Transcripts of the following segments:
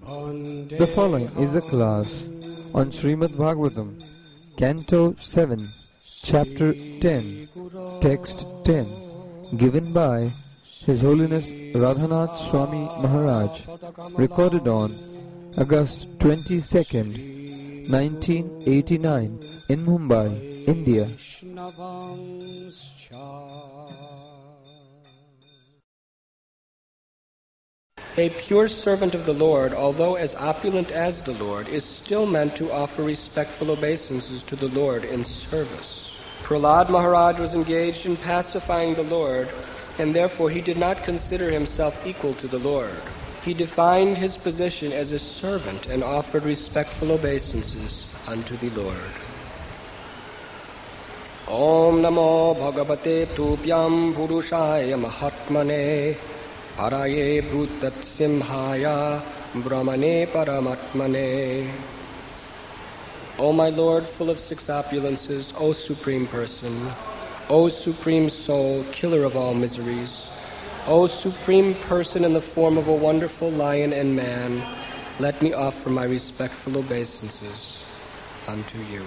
The following is a class on Srimad Bhagavatam, Canto 7, Chapter 10, Text 10, given by His Holiness Radhanath Swami Maharaj, recorded on August 22nd, 1989 in Mumbai, India. A pure servant of the Lord, although as opulent as the Lord, is still meant to offer respectful obeisances to the Lord in service. Prahlad Maharaj was engaged in pacifying the Lord, and therefore he did not consider himself equal to the Lord. He defined his position as a servant and offered respectful obeisances unto the Lord. Om Namo Bhagavate Tubhyam Purushaya Mahatmane Araye Bhutat Simhaya Brahmane Paramatmane. O my Lord, full of six opulences, O Supreme Person, O Supreme Soul, killer of all miseries, O Supreme Person in the form of a wonderful lion and man, let me offer my respectful obeisances unto you.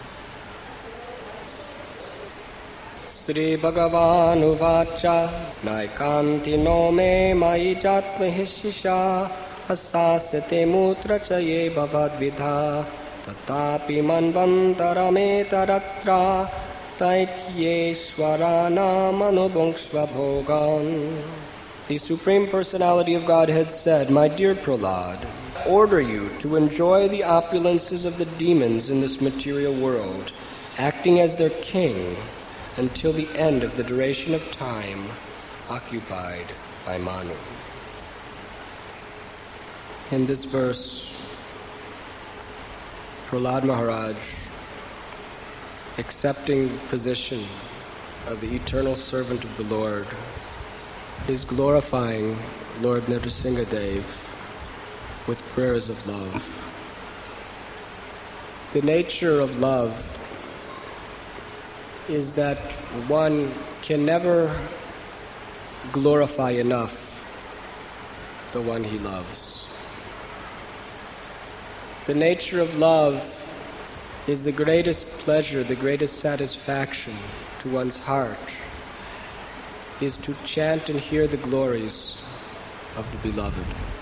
Sri Bhagavan Uvacha Naikanti no me mai jatma hishisha Asasate mutra chaye bhavadvidha Tatapi manvantarame taratra Taityeshwarana manubhungshva bhogan. The Supreme Personality of Godhead said, My dear Prahlad, I order you to enjoy the opulences of the demons in this material world, acting as their king, until the end of the duration of time occupied by Manu. In this verse, Prahlad Maharaj, accepting the position of the eternal servant of the Lord, is glorifying Lord Nrsimhadev with prayers of love. The nature of love is that one can never glorify enough the one he loves. The nature of love is the greatest pleasure, the greatest satisfaction to one's heart, is to chant and hear the glories of the beloved.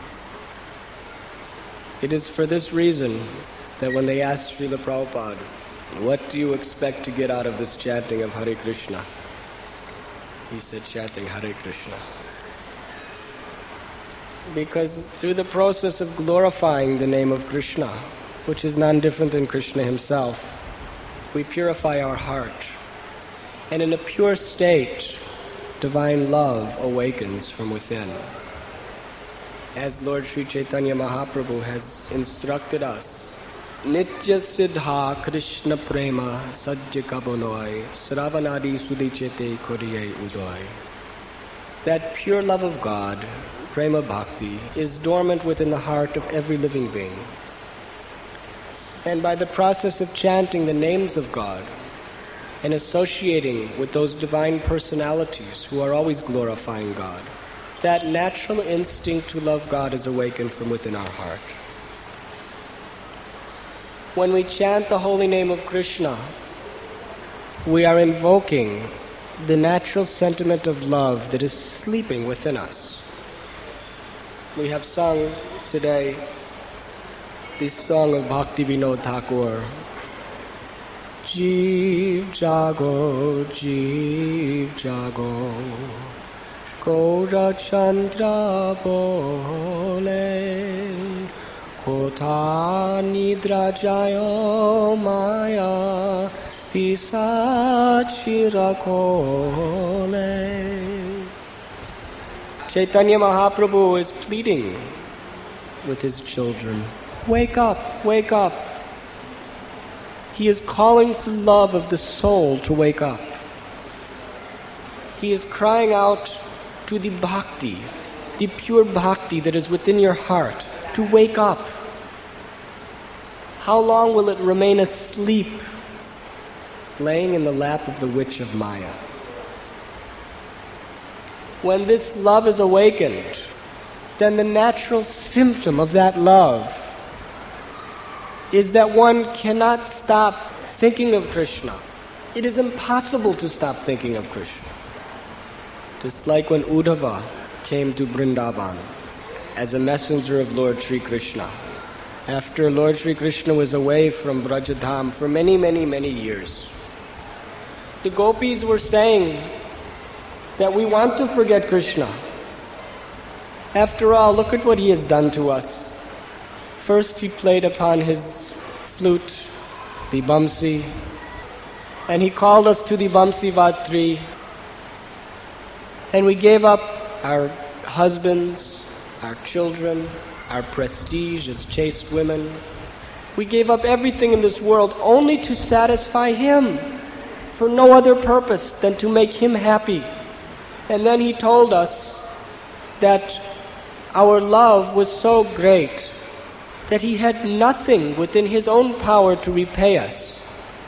It is for this reason that when they asked Srila Prabhupada, what do you expect to get out of this chanting of Hare Krishna? He said, chanting Hare Krishna. Because through the process of glorifying the name of Krishna, which is none different than Krishna himself, we purify our heart. And in a pure state, divine love awakens from within. As Lord Sri Chaitanya Mahaprabhu has instructed us, Nitya Siddha Krishna Prema Sajja Kabonoi Sravanadi Sudichete Koriye Udoy. That pure love of God, Prema Bhakti, is dormant within the heart of every living being. And by the process of chanting the names of God and associating with those divine personalities who are always glorifying God, that natural instinct to love God is awakened from within our heart. When we chant the holy name of Krishna, we are invoking the natural sentiment of love that is sleeping within us. We have sung today this song of Bhakti Vinod Thakur. Jeev jago, Gaura Chandra bole, Kotha nidra jayo maya, pisachi rakhole. Chaitanya Mahaprabhu is pleading with his children, wake up, wake up. He is calling the love of the soul to wake up. He is crying out to the bhakti, the pure bhakti that is within your heart, to wake up. How long will it remain asleep, laying in the lap of the witch of Maya? When this love is awakened, then the natural symptom of that love is that one cannot stop thinking of Krishna. It is impossible to stop thinking of Krishna. Just like when Uddhava came to Vrindavan as a messenger of Lord Sri Krishna, after Lord Sri Krishna was away from Brajadham for many, many, many years. The gopis were saying that we want to forget Krishna. After all, look at what he has done to us. First he played upon his flute, the Bamsi, and he called us to the Bamsi Vatri, and we gave up our husbands, our children, our prestige as chaste women. We gave up everything in this world only to satisfy him, for no other purpose than to make him happy. And then he told us that our love was so great that he had nothing within his own power to repay us.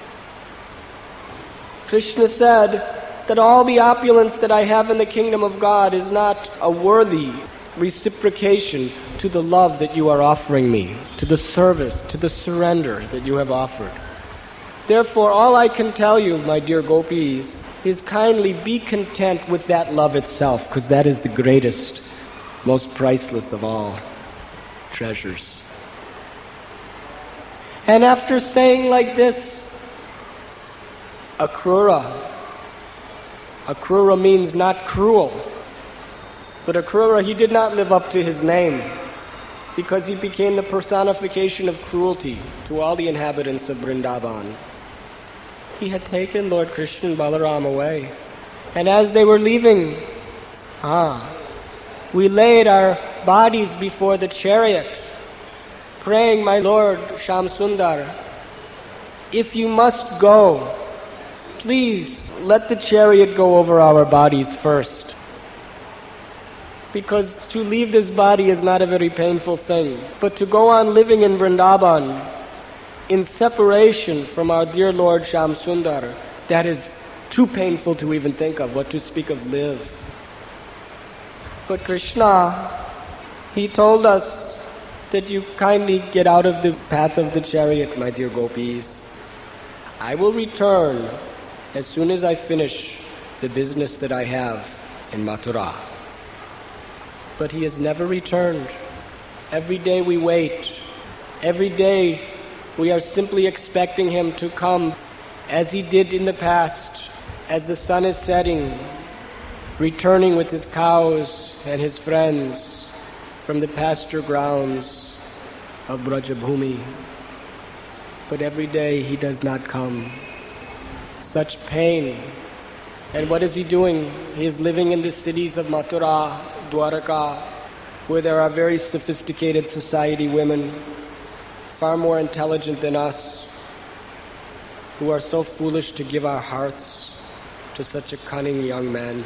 Krishna said that all the opulence that I have in the kingdom of God is not a worthy reciprocation to the love that you are offering me, to the service, to the surrender that you have offered. Therefore, all I can tell you, my dear gopis, is kindly be content with that love itself, because that is the greatest, most priceless of all treasures. And after saying like this, Akrura means not cruel, but Akrura, he did not live up to his name, because he became the personification of cruelty to all the inhabitants of Vrindavan. He had taken Lord Krishna and Balaram away. And as they were leaving, we laid our bodies before the chariot, praying, my Lord Shamsundar, if you must go, please let the chariot go over our bodies first. Because to leave this body is not a very painful thing. But to go on living in Vrindavan, in separation from our dear Lord Shamsundar, that is too painful to even think of, what to speak of live. But Krishna, he told us that you kindly get out of the path of the chariot, my dear gopis. I will return as soon as I finish the business that I have in Mathura. But he has never returned. Every day we wait. Every day we are simply expecting him to come as he did in the past, as the sun is setting, returning with his cows and his friends from the pasture grounds of Brajabhumi. But every day he does not come. Such pain. And what is he doing? He is living in the cities of Mathura, Dwaraka, where there are very sophisticated society women, far more intelligent than us, who are so foolish to give our hearts to such a cunning young man.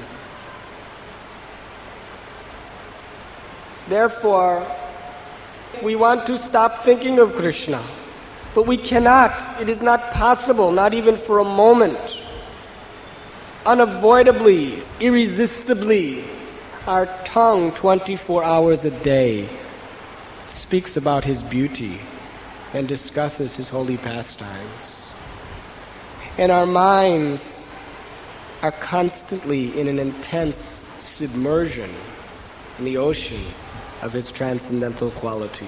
Therefore, we want to stop thinking of Krishna, but we cannot. It is not possible, not even for a moment. Unavoidably, irresistibly, our tongue 24 hours a day speaks about his beauty and discusses his holy pastimes. And our minds are constantly in an intense submersion in the ocean of his transcendental qualities.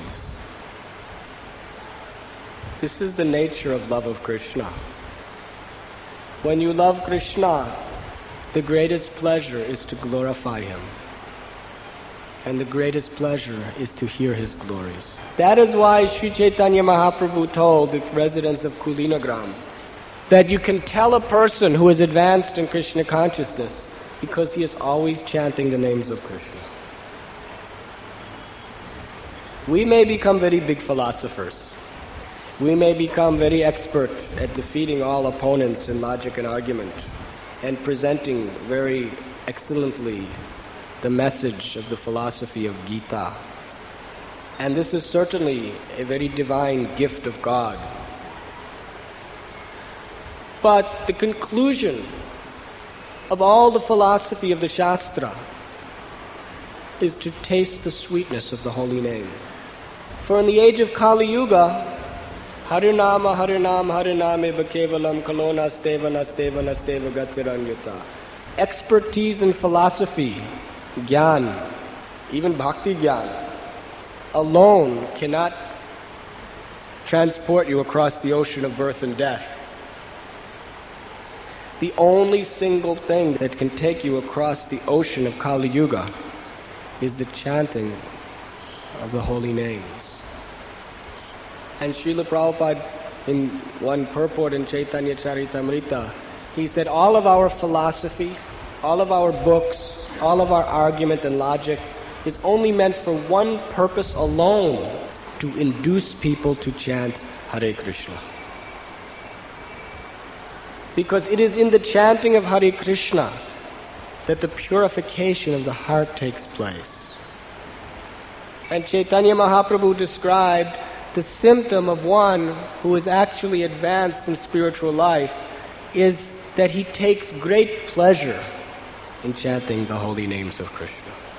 This is the nature of love of Krishna. When you love Krishna, the greatest pleasure is to glorify him. And the greatest pleasure is to hear his glories. That is why Sri Chaitanya Mahaprabhu told the residents of Kulinagram that you can tell a person who is advanced in Krishna consciousness because he is always chanting the names of Krishna. We may become very big philosophers. We may become very expert at defeating all opponents in logic and argument and presenting very excellently the message of the philosophy of Gita. And this is certainly a very divine gift of God. But the conclusion of all the philosophy of the Shastra is to taste the sweetness of the holy name. For in the age of Kali Yuga, Harinama Harinam Hariname Kevalam Kalona Steva Nasteva Nasteva Gatiranyuta. Expertise in philosophy, Gyan, even Bhakti Gyan, alone cannot transport you across the ocean of birth and death. The only single thing that can take you across the ocean of Kali Yuga is the chanting of the holy names. And Srila Prabhupada, in one purport in Chaitanya Charitamrita, he said all of our philosophy, all of our books, all of our argument and logic is only meant for one purpose alone, to induce people to chant Hare Krishna. Because it is in the chanting of Hare Krishna that the purification of the heart takes place. And Chaitanya Mahaprabhu described the symptom of one who is actually advanced in spiritual life is that he takes great pleasure in chanting the holy names of Krishna.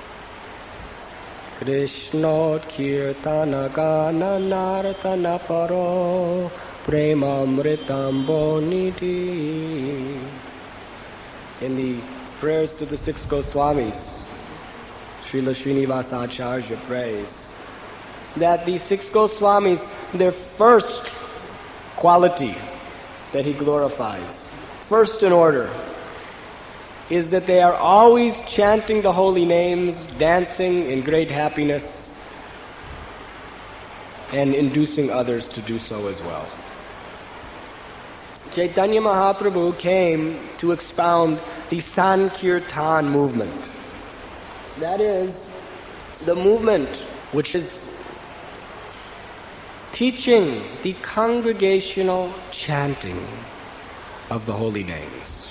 Krishnot kirtana gana nartana paro premamritam boniti. In the prayers to the six Goswamis, Srila Srinivasa Acharya prays that the six Goswamis, their first quality that he glorifies, first in order, is that they are always chanting the holy names, dancing in great happiness, and inducing others to do so as well. Chaitanya Mahaprabhu came to expound the Sankirtan movement. That is, the movement which is teaching the congregational chanting of the holy names.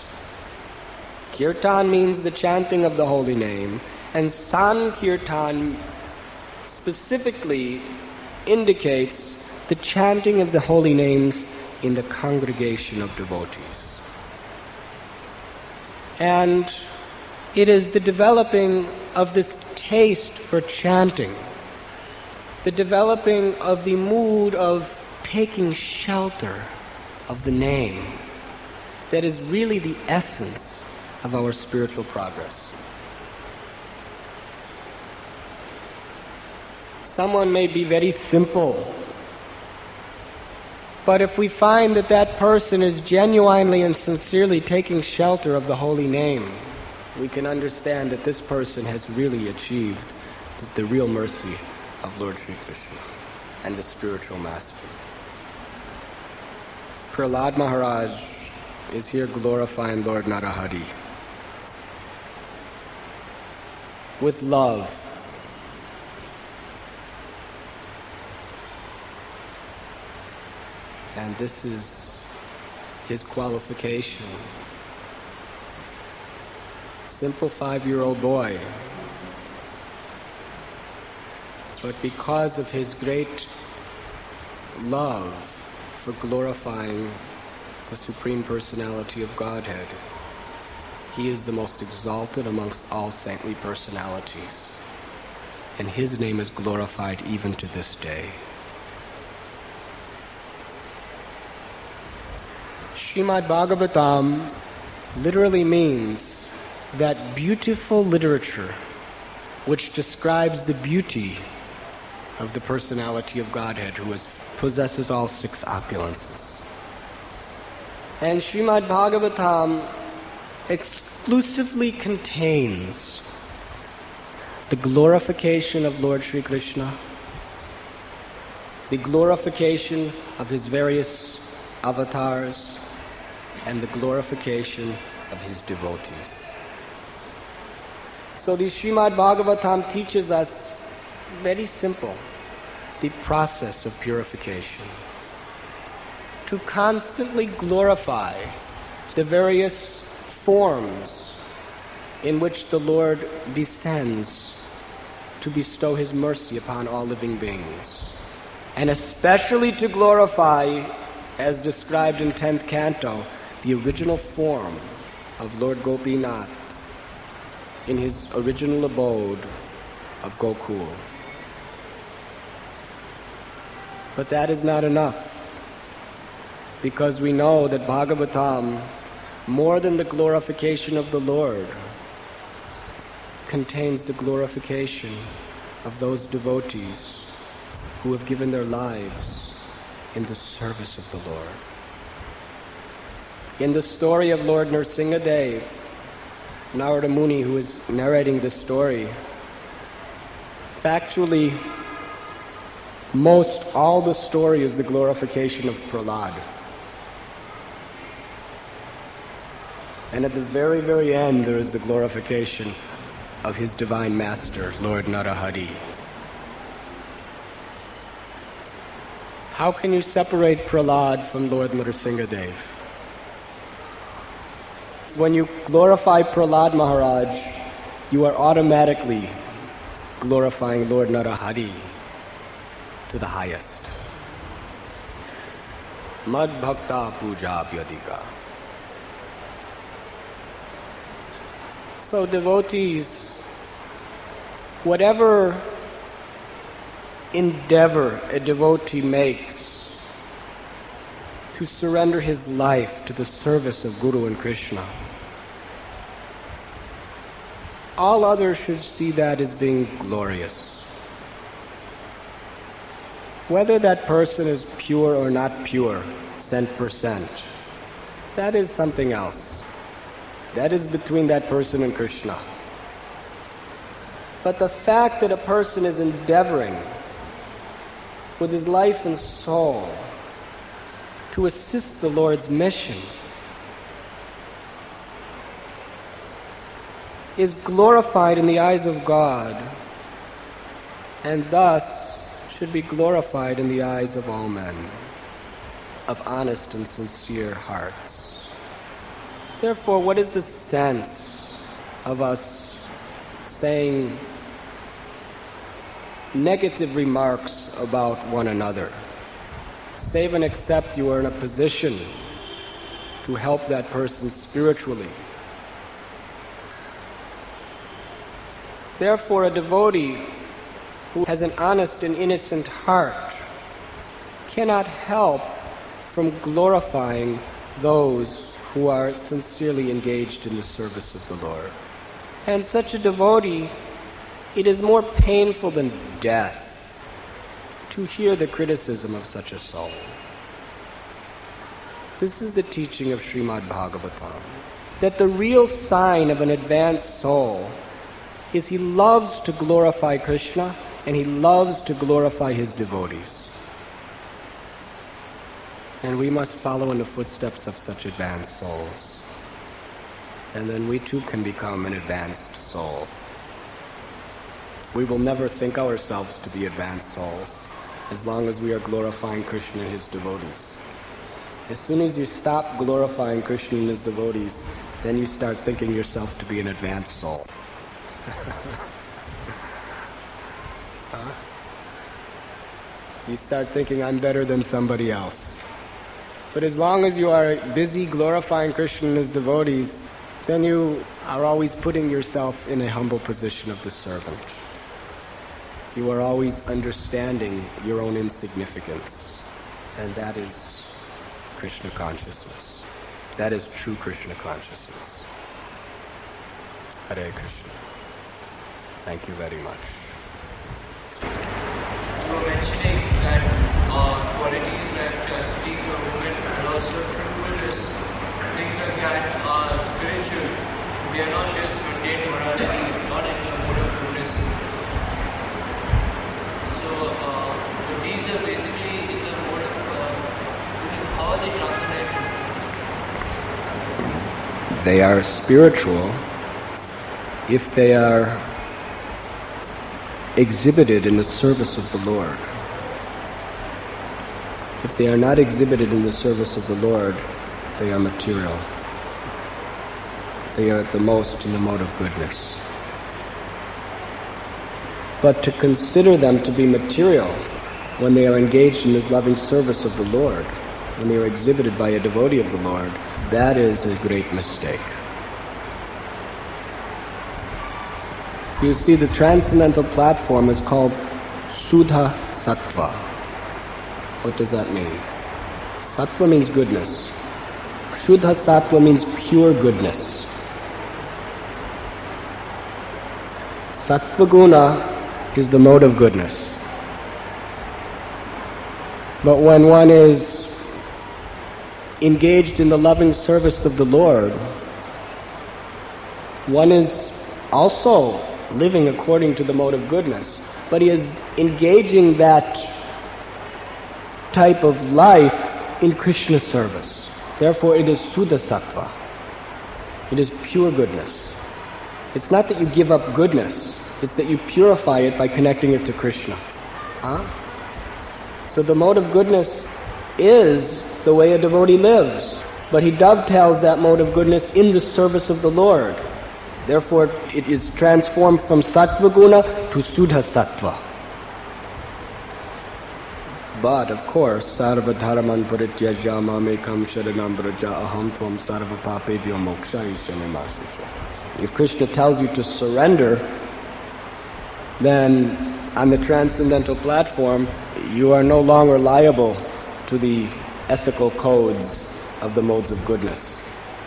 Kirtan means the chanting of the holy name, and Sankirtan specifically indicates the chanting of the holy names in the congregation of devotees. And it is the developing of this taste for chanting, the developing of the mood of taking shelter of the name, that is really the essence of our spiritual progress. Someone may be very simple, but if we find that that person is genuinely and sincerely taking shelter of the holy name, we can understand that this person has really achieved the real mercy of Lord Sri Krishna and the spiritual master. Prahlad Maharaj is here glorifying Lord Narahari with love. And this is his qualification. Simple 5-year-old boy. But because of his great love for glorifying the Supreme Personality of Godhead, he is the most exalted amongst all saintly personalities. And his name is glorified even to this day. Srimad Bhagavatam literally means that beautiful literature which describes the beauty of the personality of Godhead who possesses all 6 opulences. And Srimad Bhagavatam exclusively contains the glorification of Lord Sri Krishna, the glorification of his various avatars, and the glorification of his devotees. So the Srimad Bhagavatam teaches us, very simple, the process of purification. To constantly glorify the various forms in which the Lord descends to bestow his mercy upon all living beings. And especially to glorify, as described in 10th canto, the original form of Lord Gopinath in his original abode of Gokul. But that is not enough, because we know that Bhagavatam, more than the glorification of the Lord, contains the glorification of those devotees who have given their lives in the service of the Lord. In the story of Lord Nrsingadev, Narada Muni, who is narrating this story, factually, most all the story is the glorification of Prahlad. And at the very, very end, there is the glorification of his divine master, Lord Narahari. How can you separate Prahlad from Lord Nrsingadev? When you glorify Prahlad Maharaj, you are automatically glorifying Lord Narahari to the highest. Mad Bhakta Puja Vyadika. So devotees, whatever endeavor a devotee makes to surrender his life to the service of Guru and Krishna, all others should see that as being glorious. Whether that person is pure or not pure, cent per cent, that is something else. That is between that person and Krishna. But the fact that a person is endeavoring with his life and soul to assist the Lord's mission is glorified in the eyes of God, and thus should be glorified in the eyes of all men of honest and sincere hearts. Therefore, what is the sense of us saying negative remarks about one another? Save and except you are in a position to help that person spiritually. Therefore, a devotee who has an honest and innocent heart cannot help from glorifying those who are sincerely engaged in the service of the Lord. And such a devotee, it is more painful than death to hear the criticism of such a soul. This is the teaching of Srimad Bhagavatam, that the real sign of an advanced soul is he loves to glorify Krishna and he loves to glorify his devotees. And we must follow in the footsteps of such advanced souls. And then we too can become an advanced soul. We will never think ourselves to be advanced souls as long as we are glorifying Krishna and his devotees. As soon as you stop glorifying Krishna and his devotees, then you start thinking yourself to be an advanced soul. You start thinking, I'm better than somebody else. But as long as you are busy glorifying Krishna and his devotees, then you are always putting yourself in a humble position of the servant. You are always understanding your own insignificance. And that is Krishna consciousness. That is true Krishna consciousness. Hare Krishna. Thank you very much. You were mentioning that qualities like chastity, movement, and also truthfulness, things like that are spiritual. They are not just mundane morality, not in the mode of goodness. So, but these are basically in the mode of goodness. How are they translated? They are spiritual if they are exhibited in the service of the Lord. If they are not exhibited in the service of the Lord, they are material. They are at the most in the mode of goodness. But to consider them to be material when they are engaged in this loving service of the Lord, when they are exhibited by a devotee of the Lord, that is a great mistake. You see, the transcendental platform is called Suddha Sattva. What does that mean? Sattva means goodness. Shuddha Sattva means pure goodness. Sattva Guna is the mode of goodness. But when one is engaged in the loving service of the Lord, one is also living according to the mode of goodness, but he is engaging that type of life in Krishna service. Therefore it is Suddha Sattva. It is pure goodness. It's not that you give up goodness, it's that you purify it by connecting it to Krishna. So the mode of goodness is the way a devotee lives, but he dovetails that mode of goodness in the service of the Lord. Therefore it is transformed from Sattva Guna to Suddha Sattva. But of course, Sarva Dharaman Parityajya Mamekam Sharanam Braja Aham Tvam Sarva Papebhyo Mokshayishyami Mashucha. If Krishna tells you to surrender, then on the transcendental platform, you are no longer liable to the ethical codes of the modes of goodness.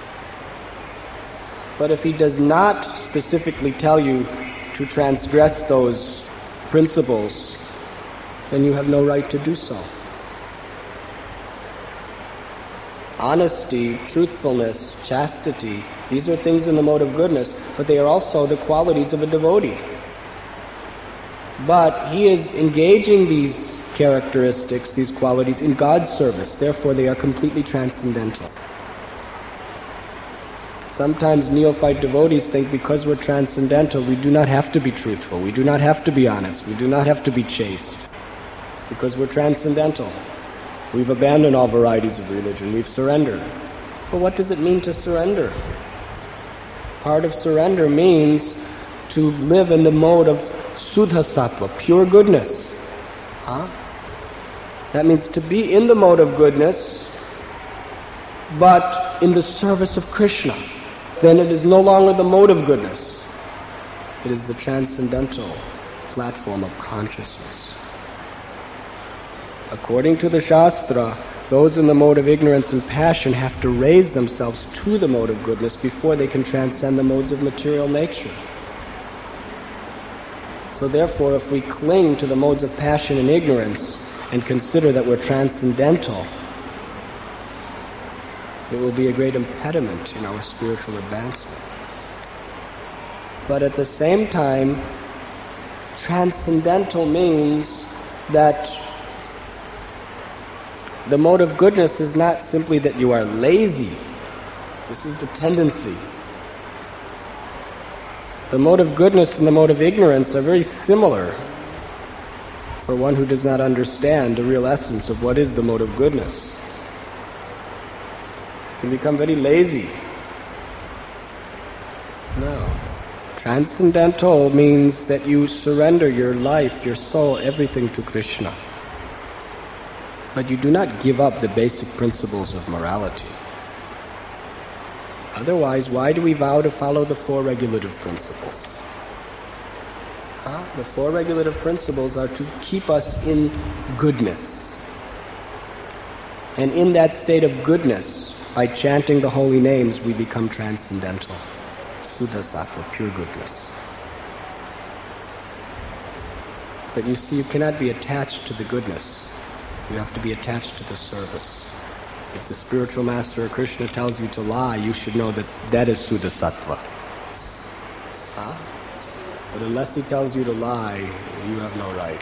But if he does not specifically tell you to transgress those principles, then you have no right to do so. Honesty, truthfulness, chastity, these are things in the mode of goodness, but they are also the qualities of a devotee. But he is engaging these characteristics, these qualities, in God's service. Therefore, they are completely transcendental. Sometimes neophyte devotees think because we're transcendental, we do not have to be truthful, we do not have to be honest, we do not have to be chaste. Because we're transcendental. We've abandoned all varieties of religion, we've surrendered. But what does it mean to surrender? Part of surrender means to live in the mode of Suddha Sattva, pure goodness. That means to be in the mode of goodness, but in the service of Krishna. Then it is no longer the mode of goodness. It is the transcendental platform of consciousness. According to the Shastra, those in the mode of ignorance and passion have to raise themselves to the mode of goodness before they can transcend the modes of material nature. So therefore, if we cling to the modes of passion and ignorance and consider that we're transcendental, it will be a great impediment in our spiritual advancement. But at the same time, transcendental means that the mode of goodness is not simply that you are lazy. This is the tendency. The mode of goodness and the mode of ignorance are very similar for one who does not understand the real essence of what is the mode of goodness. You can become very lazy. No. Transcendental means that you surrender your life, your soul, everything to Krishna. But you do not give up the basic principles of morality. Otherwise, why do we vow to follow the four regulative principles? The four regulative principles are to keep us in goodness. And in that state of goodness, by chanting the holy names, we become transcendental. Suddha Sattva, pure goodness. But you see, you cannot be attached to the goodness. You have to be attached to the service. If the spiritual master or Krishna tells you to lie, you should know that that is Suddha Sattva. But unless he tells you to lie, you have no right.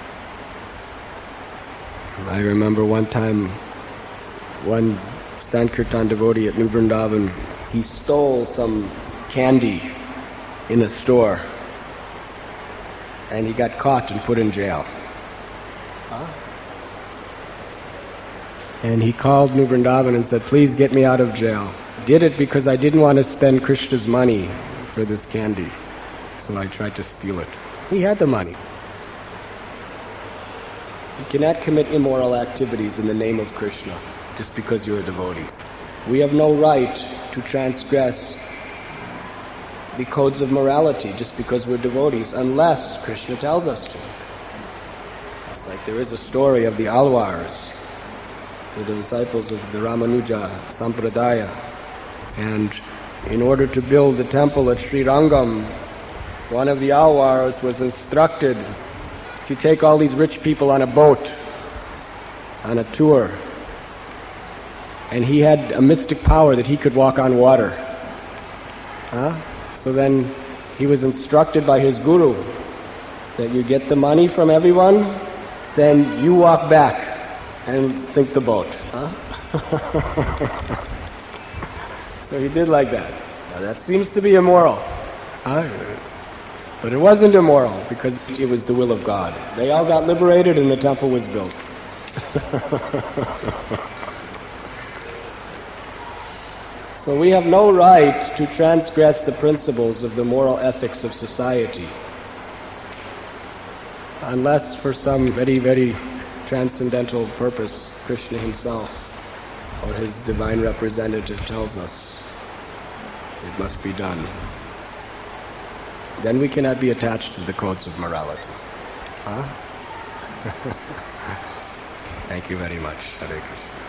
I remember one time, one Sankirtan devotee at New Vrindavan, he stole some candy in a store, and he got caught and put in jail. And he called New Vrindavan and said, please get me out of jail. Did it because I didn't want to spend Krishna's money for this candy. So I tried to steal it. He had the money. You cannot commit immoral activities in the name of Krishna just because you're a devotee. We have no right to transgress the codes of morality just because we're devotees, unless Krishna tells us to. It's like there is a story of the Alvars, the disciples of the Ramanuja Sampradaya, and in order to build the temple at Sri Rangam, one of the Alvars was instructed to take all these rich people on a boat, on a tour. And he had a mystic power that he could walk on water. So then he was instructed by his guru that you get the money from everyone, then you walk back and sink the boat. So he did like that. Now that seems to be immoral. But it wasn't immoral because it was the will of God. They all got liberated and the temple was built. So we have no right to transgress the principles of the moral ethics of society unless for some very, very transcendental purpose Krishna himself or his divine representative tells us it must be done. Then we cannot be attached to the codes of morality. Thank you very much. Hare Krishna.